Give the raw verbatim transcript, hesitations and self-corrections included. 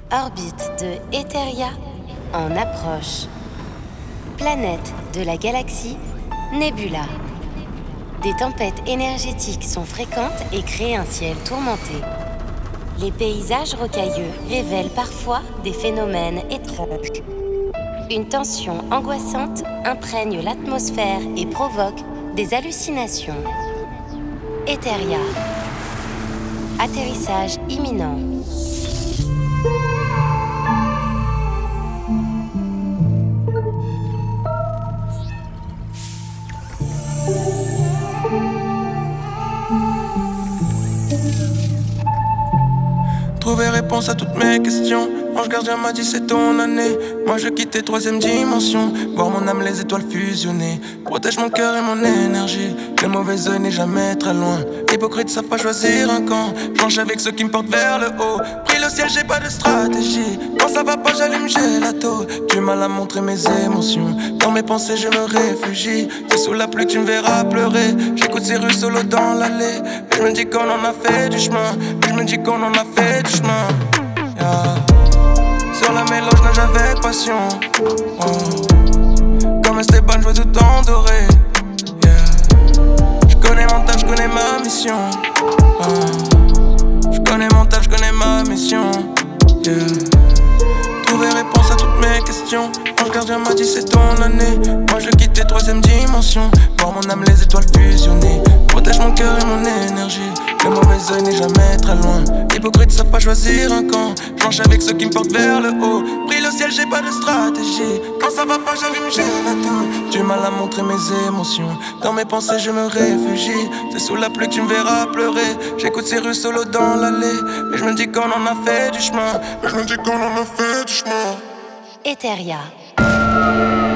Orbite de Etheria en approche. Planète de la galaxie Nebula. Des tempêtes énergétiques sont fréquentes et créent un ciel tourmenté. Les paysages rocailleux révèlent parfois des phénomènes étranges. Une tension angoissante imprègne l'atmosphère et provoque des hallucinations. Etheria. Atterrissage imminent. Trouver réponse à toutes mes questions. Ange gardien m'a dit c'est ton année. Moi je quittais troisième dimension. Voir mon âme, les étoiles fusionner. Protège mon cœur et mon énergie. Le mauvais oeil n'est jamais très loin. Hypocrite savent pas choisir un camp. Planche avec ceux qui me portent vers le haut. Pris le ciel, j'ai pas de stratégie. Quand ça va pas, j'allume gelato. Du mal à montrer mes émotions. Dans mes pensées, je me réfugie. C'est sous la pluie que tu me verras pleurer. J'écoute ces rues solo dans l'allée. Et je me dis qu'on en a fait du chemin. Et je me dis qu'on en a fait du chemin. Yeah. Sur la mélo, je nage avec passion. Oh. Comme Esteban, je veux tout en doré. Yeah. Je connais mon taf, je connais ma mission. Oh. Je connais mon taf, je connais ma mission. Yeah. Trouver réponse à toutes mes questions. Ange gardien m'a dit c'est ton année. Moi je quittais troisième dimension. Voir mon âme, les étoiles fusionner. Protège mon cœur et mon énergie. Le mauvais oeil n'est jamais très loin. Hypocrite savent pas choisir un camp. J'marche avec ceux qui me portent vers le haut. Pris le ciel, j'ai pas de stratégie. Quand ça va pas, j'allume gelato. Du mal à montrer mes émotions. Dans mes pensées, je me réfugie. C'est sous la pluie que tu me verras pleurer. J'écoute ces rues solo dans l'allée. Mais je me dis qu'on en a fait du chemin. Mais je me dis qu'on en a fait du chemin. Etheria.